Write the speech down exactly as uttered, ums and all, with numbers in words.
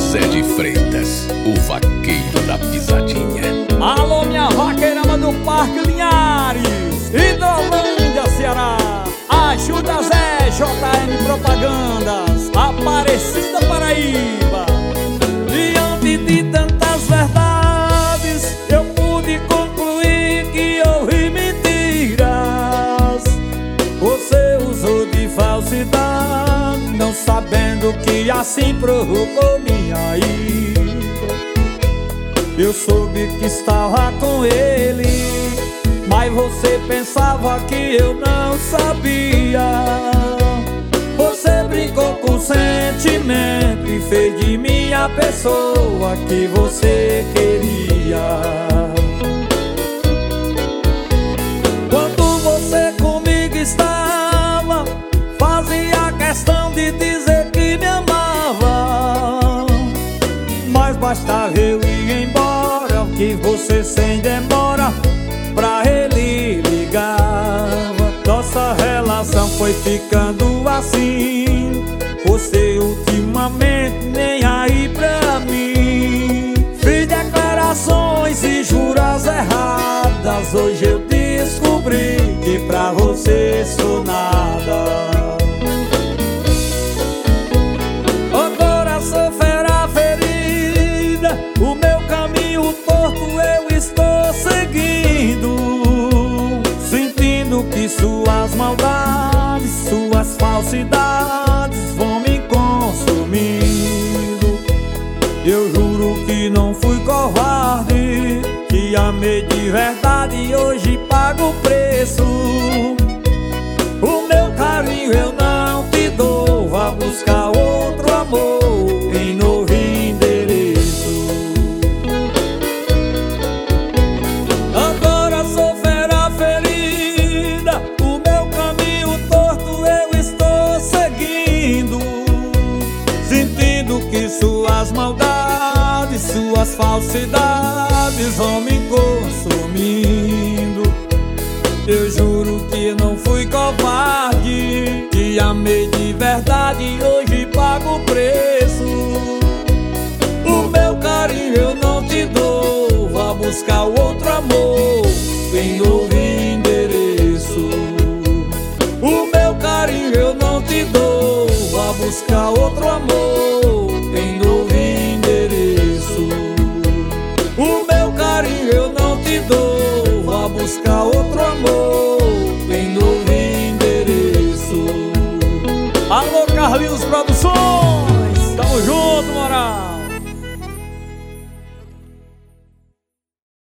Zé de Freitas, o vaqueiro da pisadinha. Alô, minha vaqueirama do Parque Linhares, Hidrolândia, Ceará. Ajuda Zé, J M Propagandas, Aparecida, Paraíba. Diante de tantas verdades, eu pude concluir que ouvi mentiras. Você usou de falsidade, não sabendo que assim provocou minha ira. Eu soube que estava com ele, mas você pensava que eu não sabia. Você brincou com o sentimento e fez de mim a pessoa que você queria. Quando você comigo estava, fazia questão de dizer que me amava, mas bastava eu ir embora, que você sem demora pra ele ligava. Nossa relação foi ficando assim, você ultimamente nem aí pra mim. Fiz declarações e juras erradas, hoje eu descobri que pra você sou nada. Agora sou fera ferida, o meu caminho torto eu estou seguindo, sentindo que suas maldades, suas falsidades vão me consumindo. Eu juro que não fui covarde, que amei de verdade e hoje pago o preço. O meu carinho eu não te dou, vá buscar outro amor em novo endereço. Agora sou fera ferida, o meu caminho torto eu estou seguindo, sentindo que suas maldades, suas falsidades vão me consumindo. Eu juro que não fui covarde, que amei de verdade e hoje pago o preço. O meu carinho eu não te dou, vá buscar outro amor em novo endereço. O meu carinho eu não te dou, vá buscar outro amor em novo endereço. O meu carinho eu não te dou, vá buscar outro amor em novo endereço. Alô, Carlinhos Produções, tamo junto.